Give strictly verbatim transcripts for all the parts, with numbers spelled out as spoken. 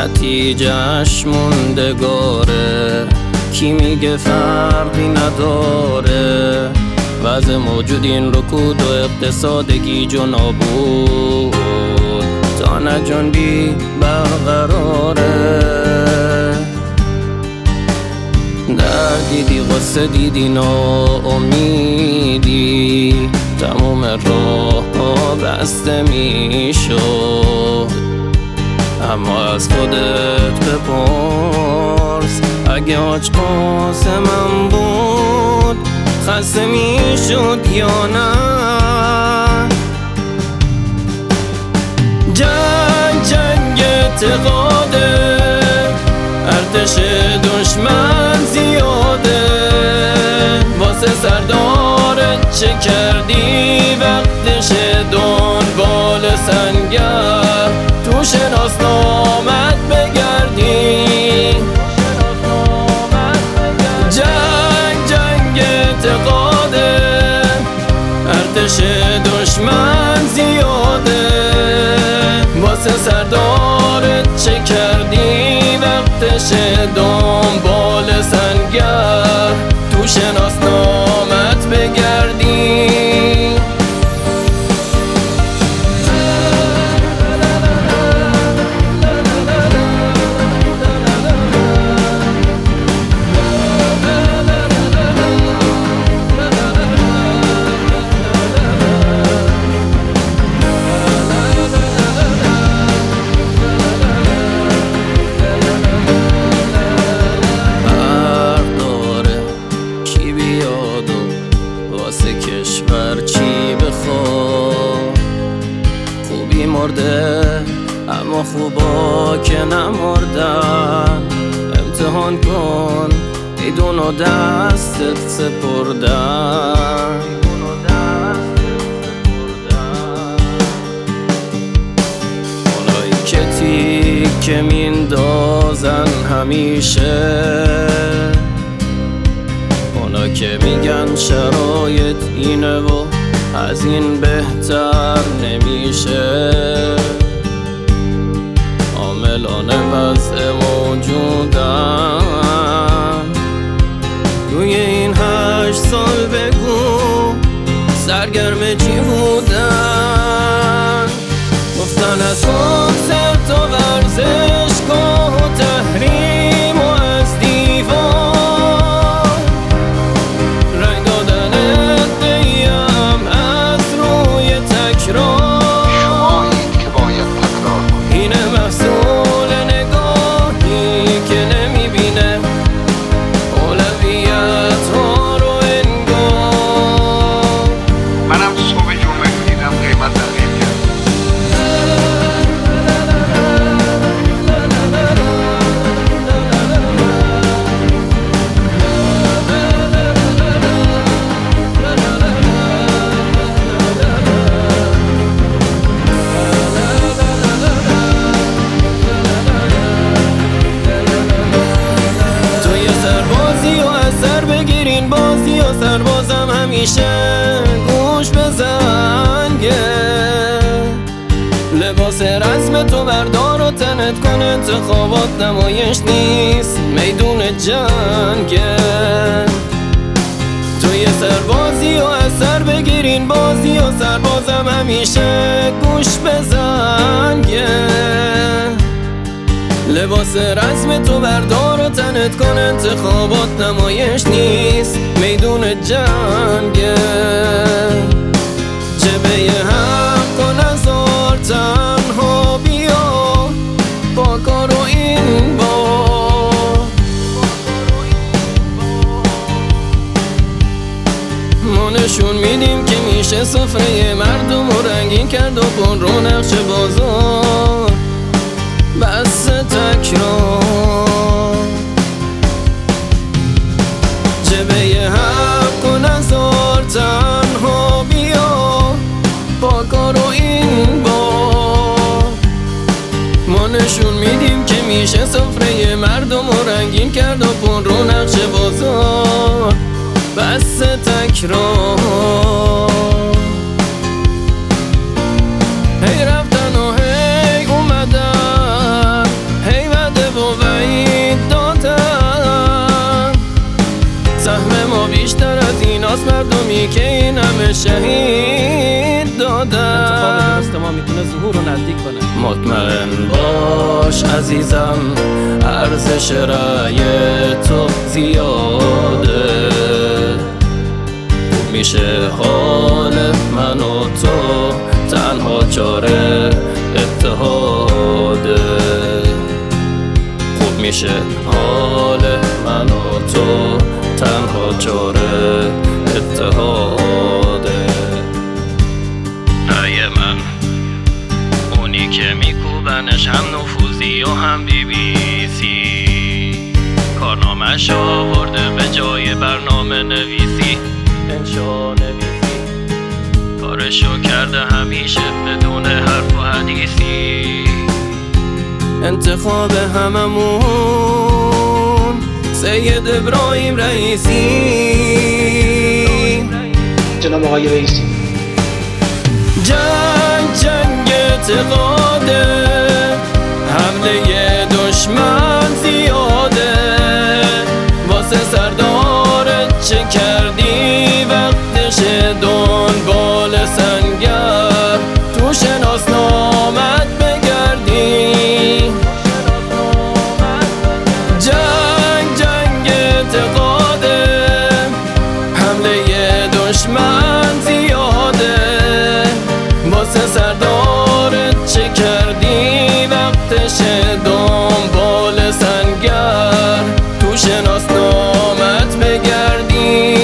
نتیجهش موندگاره. کی میگه فرقی نداره؟ وضع موجود این رکود و اقتصاد گیج و نابود تا نجنبی برقراره. درد دیدی، غصه دیدی، ناامیدی، تموم راه ها بسته میشد. اما از خودت بپرس اگه حاج قاسمم بود خسته میشد یا نه؟ جنگ جنگ اعتقاده، ارتش دشمن زیاده. واسه سردارت چه کردی؟ وقتش دنبال سنگر تو شناسنامت بگردی. جنگ جنگ اعتقاده، ارتش دشمن زیاده. واسه سردارت چه کردی؟ وقتش دنبال سنگر تو شناسنامت بگردی. کشور چی بخواد؟ خوبی مرده اما خوبا که نمردن. امتحان کن ایدون و دستت سپردن. اونایی که تیکه میندازن همیشه، اونا که میگن شرایط اینه و از این بهتر نمیشه. عاملان وضع موجودن توی این هشت سال بگو سرگرم چی بودن؟ گفتن از کنسرت و ورزشگاه و تحریم و از دیوار رنگ دادن اده‌ایم از روی تکرار. شمایید که باید تکرار کنید. اینه محصول نگاهی که نمیبینه اولویت ها رو انگار. منم صبح جمعه دیدم قیمت تغییر کرد. بگیرین بازی و سربازم همیشه گوش بزن. لباس رسم تو بردار و تنت کن، انتخابات نمایش نیست میدون جنگه. توی سربازی و اثر بگیرین بازی و سربازم همیشه گوش بزن. لباس رسم تو بردار و تنت کن، انتخابات نمایش نیست میدون جنگه. جبه حق و نزار تنها بیا با کار و این بار. ما نشون میدیم که میشه سفره مردم و رنگین کرد و پر رو نقش بازار. بس تکرار جبه حق و نزار تنها بیا با کار و این بار. ما نشون میدیم که میشه سفره مردم و رنگین کرد و پر رو نقش بازار. بس تکرار هی رفتن و هی اومدن، هی سهم ما بیشتر از این از مردمی که این همه شهید دادن. انتخاب درست ما میتونه ظهور رو نزدیک کنه. مطمئن باش عزیزم ارزش رأی تو زیاده، میشه حال من و تو تنها چاره اتحاده. خوب میشه حال من و تو تنها چاره اتحاده. رأی من اونی که میکوبنش هم نفوذی و هم بی بی سی، کارنامه‌ش آورده به جای برنامه نویسی، انشا نویسی، کارشو کرده همیشه بدون حرف و حدیثی. انتخاب هممون سید ابراهیم رئیسی. جناب آقای رئیسی، جنگ جنگ اعتقاده، حمله دشمن زیاده، واسه سردارت چه کردی وقتش دنبال سنگر تو شناسنامت بگردی. جنگ جنگ اعتقاده، حمله دشمن زیاده، واسه سردارت چه کردی وقتش دنبال سنگر تو شناسنامت بگردی.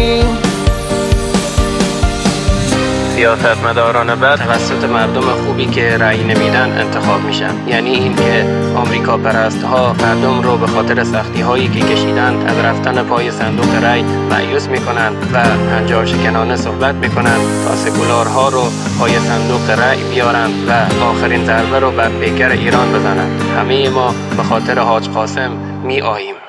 سیاستمداران بعد توسط مردم خوبی که رأی نمیدن انتخاب میشن، یعنی این که آمریکا پرست ها مردم رو به خاطر سختی هایی که کشیدند از رفتن پای صندوق رأی مایوس میکنن و هنجار شکنانه صحبت میکنن تا سکولارها رو پای صندوق رأی بیارن و آخرین ضربه رو بر پیکر ایران بزنن. همه ما به خاطر حاج قاسم می آییم.